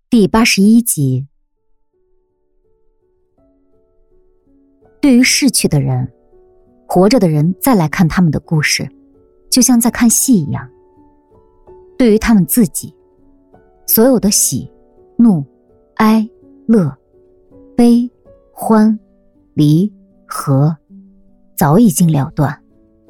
第81集。对于逝去的人，活着的人再来看他们的故事，就像在看戏一样。对于他们自己，所有的喜、怒、哀、乐、悲、欢、离、合，早已经了断。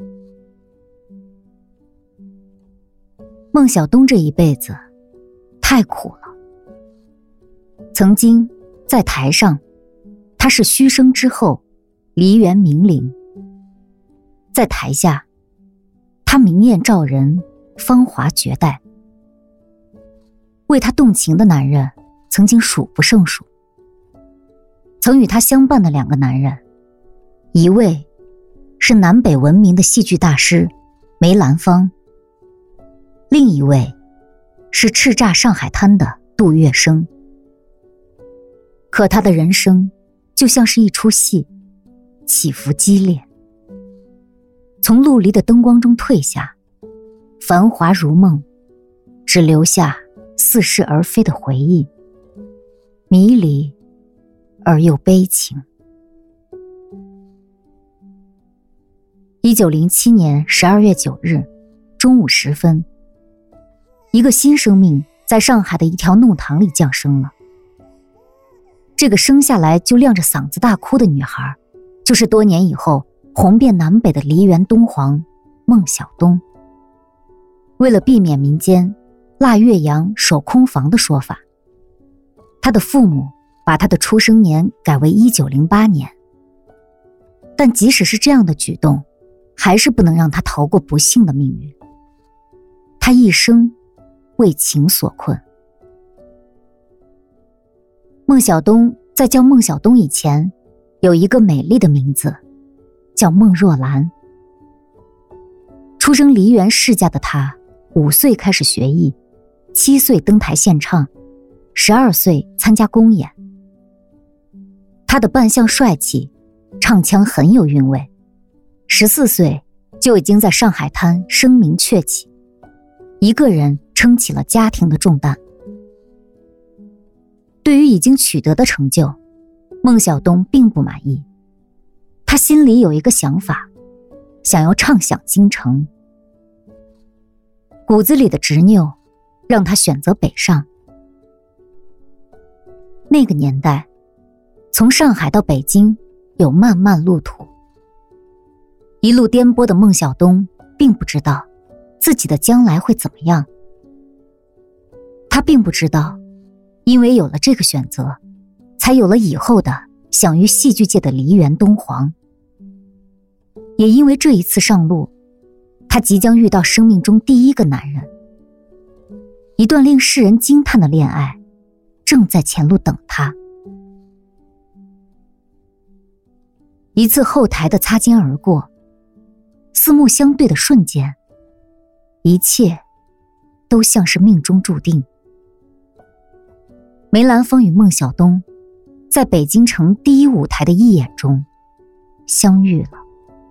孟小冬这一辈子太苦了。曾经在台上，他是虚声之后，梨园名伶；在台下，他明艳照人，芳华绝代。为他动情的男人曾经数不胜数。曾与他相伴的2个男人，一位是南北闻名的戏剧大师梅兰芳，另一位是叱咤上海滩的杜月笙。可他的人生就像是一出戏，起伏激烈。从陆离的灯光中退下，繁华如梦，只留下似是而非的回忆，迷离而又悲情。1907年12月9日中午时分，一个新生命在上海的一条弄堂里降生了。这个生下来就亮着嗓子大哭的女孩，就是多年以后红遍南北的梨园东皇孟小冬。为了避免民间腊月阳守空房的说法，他的父母把他的出生年改为1908年。但即使是这样的举动，还是不能让他逃过不幸的命运。他一生为情所困。孟小冬在叫孟小冬以前，有一个美丽的名字，叫孟若兰。出生梨园世家的她，5岁开始学艺，7岁登台献唱，12岁参加公演。她的扮相帅气，唱腔很有韵味，14岁就已经在上海滩声名鹊起，一个人撑起了家庭的重担。对于已经取得的成就，孟小冬并不满意。他心里有一个想法，想要唱响京城。骨子里的执拗让他选择北上。那个年代，从上海到北京有漫漫路途。一路颠簸的孟小冬并不知道自己的将来会怎么样。他并不知道，因为有了这个选择，才有了以后的享誉戏剧界的梨园东皇。也因为这一次上路，他即将遇到生命中第一个男人。一段令世人惊叹的恋爱正在前路等他。一次后台的擦肩而过，四目相对的瞬间，一切都像是命中注定。梅兰芳与孟小冬在北京城第一舞台的一眼中相遇了。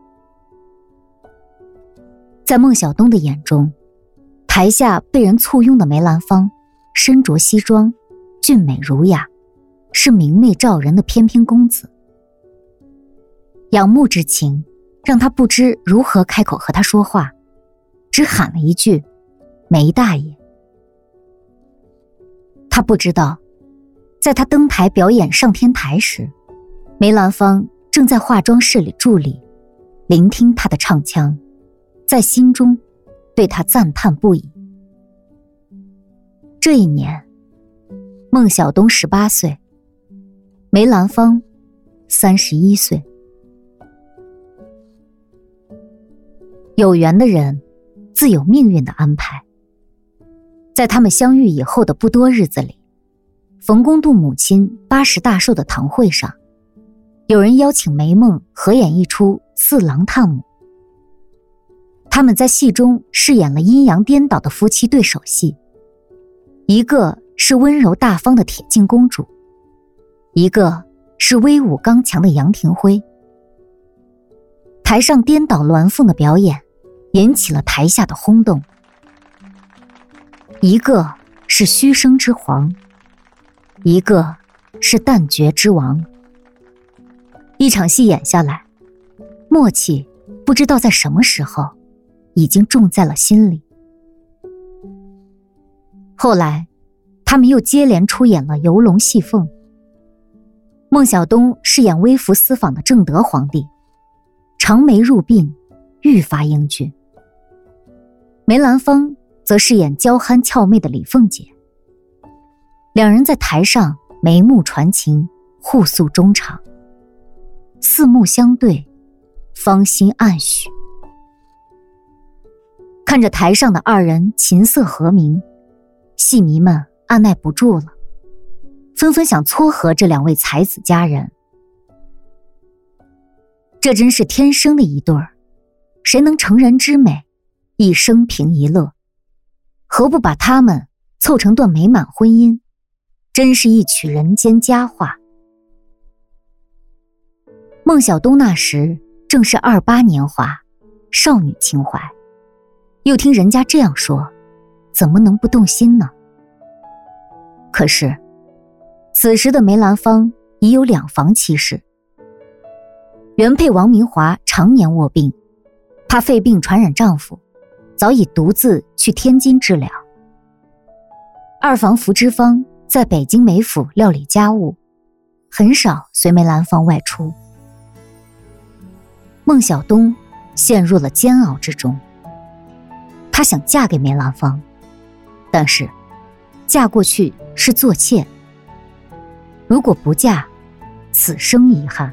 在孟小冬的眼中，台下被人簇拥的梅兰芳身着西装，俊美儒雅，是明媚照人的翩翩公子。仰慕之情让他不知如何开口和他说话，只喊了一句梅大爷。他不知道，在他登台表演上天台时，梅兰芳正在化妆室里伫立，聆听他的唱腔，在心中对他赞叹不已。这一年，孟小冬18岁，梅兰芳31岁。有缘的人自有命运的安排。在他们相遇以后的不多日子里，冯公度母亲80大寿的堂会上，有人邀请梅孟合演一出《四郎探母》。他们在戏中饰演了阴阳颠倒的夫妻对手戏，一个是温柔大方的铁镜公主，一个是威武刚强的杨廷辉。台上颠倒鸾凤的表演引起了台下的轰动。一个是虚声之皇， 一个是旦角之王。一场戏演下来，默契不知道在什么时候已经种在了心里。后来他们又接连出演了《游龙戏凤》，孟小冬饰演微服私访的正德皇帝，长眉入鬓，愈发英俊。梅兰芳则饰演娇憨俏媚的李凤姐，两人在台上眉目传情，互诉衷肠，四目相对，芳心暗许。看着台上的二人琴瑟和鸣，戏迷们按耐不住了，纷纷想撮合这两位才子佳人。这真是天生的一对儿，谁能成人之美，一生平一乐，何不把他们凑成段美满婚姻，真是一曲人间佳话。孟小冬那时正是28年华，少女情怀，又听人家这样说，怎么能不动心呢？可是此时的梅兰芳已有2房妻室，原配王明华常年卧病，怕肺病传染丈夫，早已独自去天津治疗。2房福芝芳在北京梅府料理家务，很少随梅兰芳外出。孟小冬陷入了煎熬之中，她想嫁给梅兰芳，但是嫁过去是做妾，如果不嫁，此生遗憾。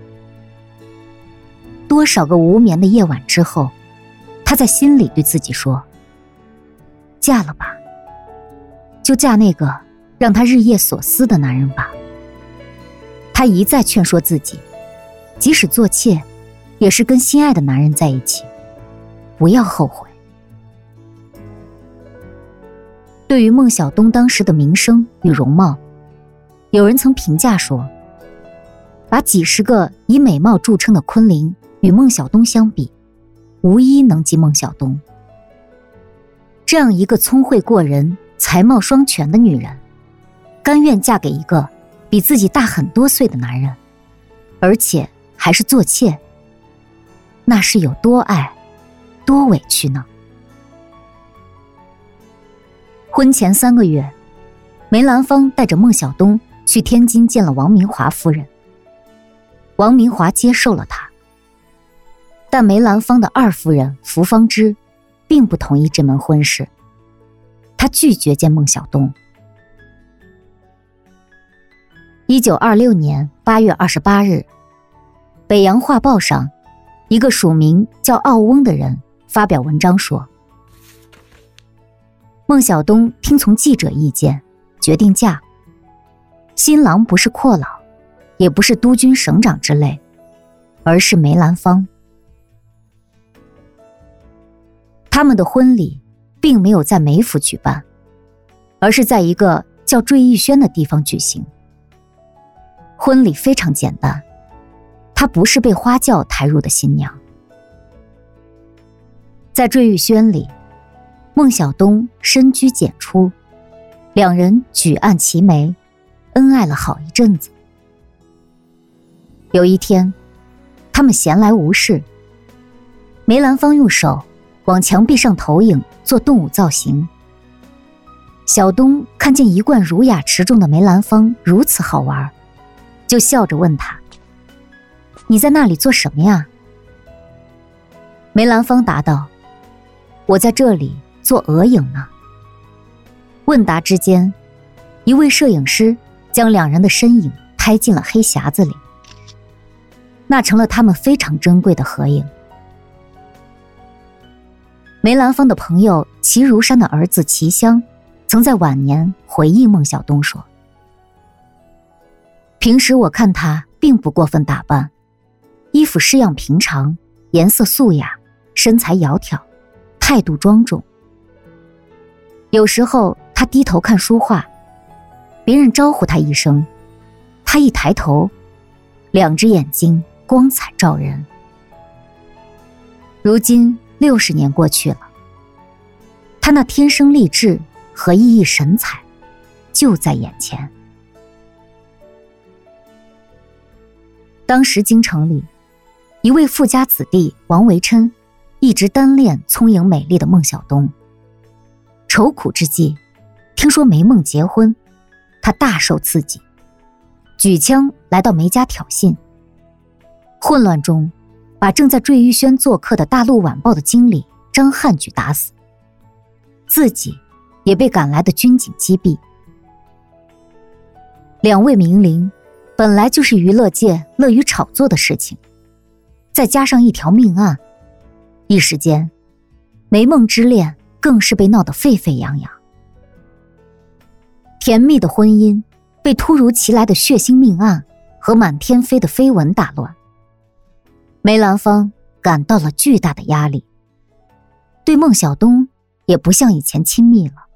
多少个无眠的夜晚之后，她在心里对自己说，嫁了吧，就嫁那个让她日夜所思的男人吧。她一再劝说自己，即使做妾，也是跟心爱的男人在一起，不要后悔。对于孟小冬当时的名声与容貌，有人曾评价说，把几十个以美貌著称的昆凌与孟小冬相比，无一能及孟小冬。这样一个聪慧过人、才貌双全的女人，甘愿嫁给一个比自己大很多岁的男人，而且还是做妾，那是有多爱，多委屈呢？婚前3个月，梅兰芳带着孟小冬去天津见了王明华夫人。王明华接受了他，但梅兰芳的2夫人福芳芝并不同意这门婚事，她拒绝见孟小冬。1926年8月28日，北洋画报上，一个署名叫奥翁的人发表文章说，孟小冬听从记者意见，决定嫁。新郎不是阔老，也不是督军省长之类，而是梅兰芳。他们的婚礼并没有在梅府举办，而是在一个叫坠玉轩的地方举行。婚礼非常简单，她不是被花轿抬入的新娘。在坠玉轩里，孟小冬深居简出，两人举案齐眉，恩爱了好一阵子。有一天，他们闲来无事，梅兰芳用手往墙壁上投影做动物造型。小冬看见一贯儒雅持重的梅兰芳如此好玩，就笑着问他，你在那里做什么呀？梅兰芳答道，我在这里做额影呢。问答之间，一位摄影师将两人的身影拍进了黑匣子里，那成了他们非常珍贵的合影。梅兰芳的朋友齐如山的儿子齐襄曾在晚年回忆孟小冬说，平时我看他并不过分打扮，衣服式样平常，颜色素雅，身材窈窕，态度庄重。有时候他低头看书画，别人招呼他一声，他一抬头，两只眼睛光彩照人。如今60年过去了，他那天生丽质和熠熠神采就在眼前。 当时京城里，一位富家子弟王维琛一直单恋聪颖美丽的孟小冬。愁苦之际，听说梅梦结婚，他大受刺激，举枪来到梅家挑衅。混乱中，把正在坠玉轩做客的大陆晚报的经理张汉举打死，自己也被赶来的军警击毙。两位名伶本来就是娱乐界乐于炒作的事情，再加上一条命案，一时间梅梦之恋更是被闹得沸沸扬扬。甜蜜的婚姻被突如其来的血腥命案和满天飞的绯闻打乱，梅兰芳感到了巨大的压力，对孟小冬也不像以前亲密了。